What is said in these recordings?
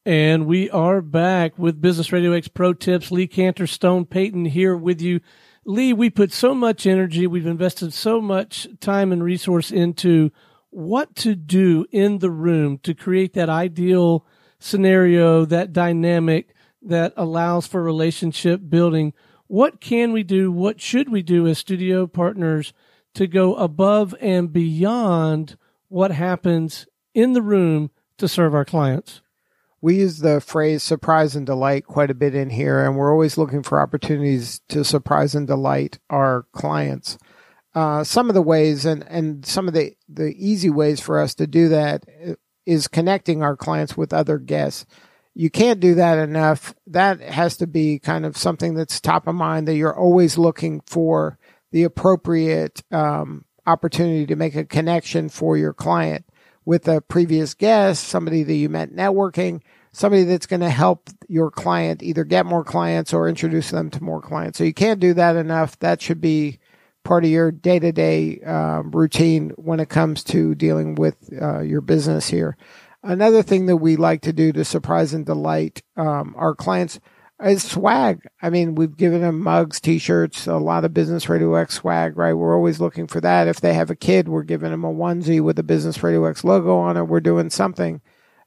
And we are back with Business Radio X Pro Tips. Lee Cantor, Stone Payton here with you. Lee, we put so much energy, we've invested so much time and resource into what to do in the room to create that ideal scenario, that dynamic that allows for relationship building. What can we do? What should we do as studio partners to go above and beyond what happens in the room to serve our clients? We use the phrase surprise and delight quite a bit in here, and we're always looking for opportunities to surprise and delight our clients. Some of the ways and some of the easy ways for us to do that is connecting our clients with other guests. You can't do that enough. That has to be kind of something that's top of mind, that you're always looking for the appropriate opportunity to make a connection for your client with a previous guest, somebody that you met networking, somebody that's going to help your client either get more clients or introduce them to more clients. So you can't do that enough. That should be part of your day-to-day routine when it comes to dealing with your business here. Another thing that we like to do to surprise and delight our clients is swag. I mean, we've given them mugs, T-shirts, a lot of Business Radio X swag, right? We're always looking for that. If they have a kid, we're giving them a onesie with a Business Radio X logo on it. We're doing something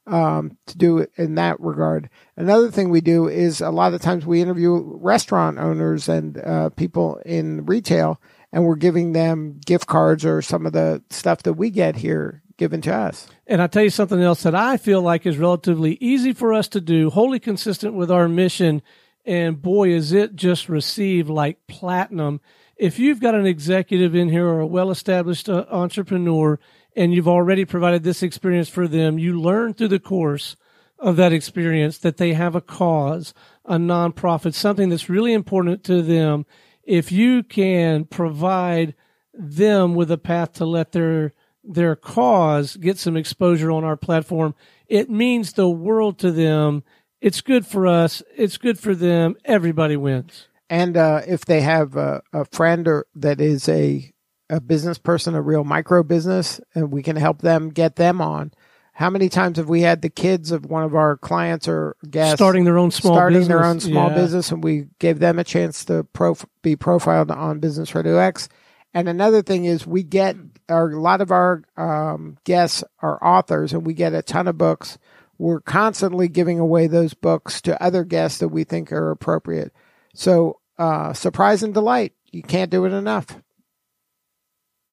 to do it in that regard. Another thing we do is a lot of times we interview restaurant owners and people in retail, and we're giving them gift cards or some of the stuff that we get here given to us. And I'll tell you something else that I feel like is relatively easy for us to do, wholly consistent with our mission. And boy, is it just received like platinum. If you've got an executive in here or a well-established entrepreneur, and you've already provided this experience for them, you learn through the course of that experience that they have a cause, a nonprofit, something that's really important to them. If you can provide them with a path to let their cause get some exposure on our platform, it means the world to them. It's good for us. It's good for them. Everybody wins. And if they have a friend or that is a business person, a real micro business, and we can help them get them on. How many times have we had the kids of one of our clients or guests starting their own small business, and we gave them a chance to be profiled on Business Radio X? And another thing is we get a lot of our guests are authors, and we get a ton of books. We're constantly giving away those books to other guests that we think are appropriate. So surprise and delight. You can't do it enough.